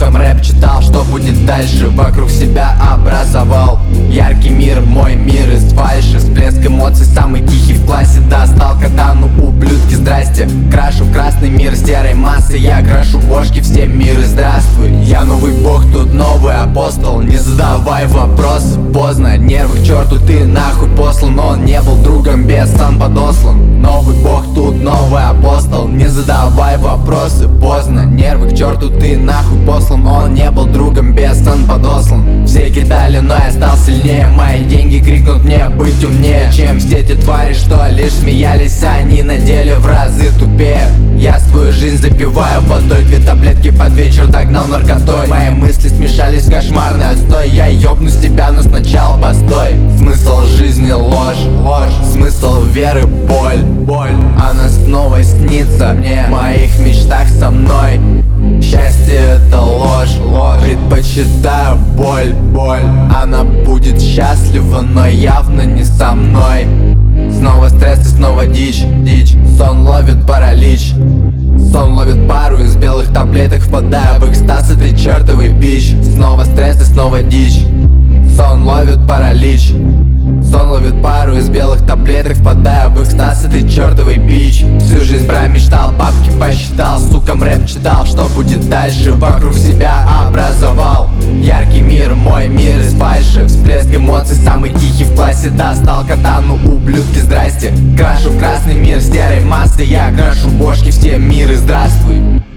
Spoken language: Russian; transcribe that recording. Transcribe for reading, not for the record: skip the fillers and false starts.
сукам рэп читал, что будет дальше. Вокруг себя образовал яркий мир, мой мир из фальши. Всплеск эмоций самый тихий в классе. Достал катану, ублюдки, здрасте. Крашу красный мир серой массы. Я крашу бошки, все миры, здравствуй. Я новый бог, тут новый апостол. Не задавай вопросы, поздно. Нервы к черту, ты нахуй послан. Он не был другом, без сан подослан. Новый бог, тут новый апостол. Не задавай вопросы, поздно. Нервы к черту, ты нахуй послан. Он не был другом, без сан подослан. Все кидали, но я стал сильнее. Мои деньги крикнут мне быть умнее, чем все эти твари, что лишь смеялись. Они на деле в разы тупее. Я свою жизнь запиваю водой. 2 таблетки под вечер догнал наркотой. Мои мысли смешались в кошмарный отстой. Я ёбну с тебя, но сначала постой. Смысл жизни ложь, ложь. Смысл веры боль, боль. Она снова снится мне в моих мечтах со мной. Счастье это ложь, ложь. Предпочитаю боль, боль. Она будет счастлива, но явно не со мной. Снова стресс и снова дичь, дичь. Сон ловит паралич. Сон ловит пару из белых таблеток. Впадаю в экстаз, это чертовый бич. Снова стресс и снова дичь. Сон ловит паралич. Сон ловит пару из белых таблеток. Впадаю в экстаз, это чертовый бич. Всю жизнь промечтал, бабки посчитал, сукам рэп читал, что будет дальше. Вокруг себя образовал яркий мир, мой мир из фальши. Всплеск эмоций самый тихий в классе. Достал катану, ублюдки, здрасте. Крашу красный мир серой массы. Я крашу бошки, все миры, здравствуй.